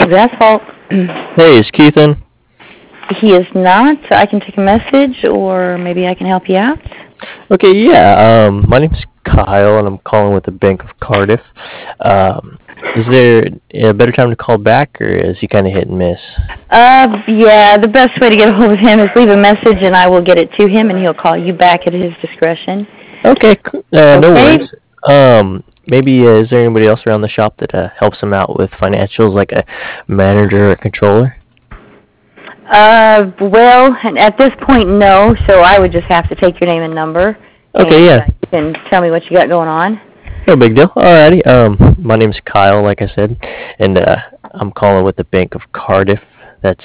Towards Asphalt. Hey, is Keith in? He is not. I can take a message, or maybe I can help you out. Okay, yeah. My name's Kyle, and I'm calling with the Bank of Cardiff. Is there a better time to call back, or is he kind of hit and miss? Yeah, the best way to get a hold of him is leave a message, and I will get it to him, and he'll call you back at his discretion. Okay, no Okay. worries. Maybe is there anybody else around the shop that helps him out with financials, like a manager or controller? Well, at this point, no, so I would just have to take your name and number. Okay, yeah. You can tell me what you got going on. No big deal. Alrighty. My name's Kyle, like I said, and I'm calling with the Bank of Cardiff. That's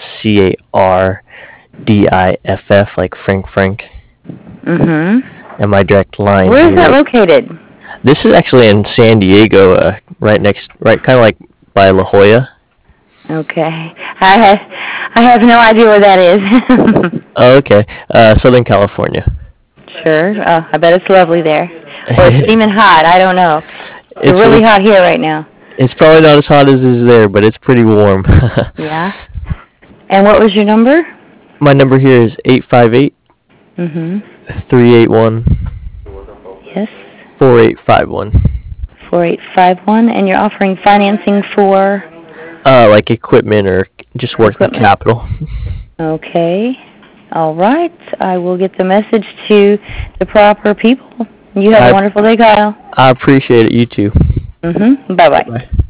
CARDIFF, like Frank. Mm-hmm. And my direct line Where is here. that located? This is actually in San Diego, right kind of like by La Jolla. Okay. I have no idea where that is. Oh, okay. Southern California. Sure. I bet it's lovely there. Or it's steaming hot. I don't know. It's really hot here right now. It's probably not as hot as it is there, but it's pretty warm. Yeah. And what was your number? My number here is 858 Mm-hmm. 381 Yes. 4851. 4851. And you're offering financing for? Like equipment or just working capital. Okay. All right. I will get the message to the proper people. You have a wonderful day, Kyle. I appreciate it. You too. Mm-hmm. Bye-bye. Bye.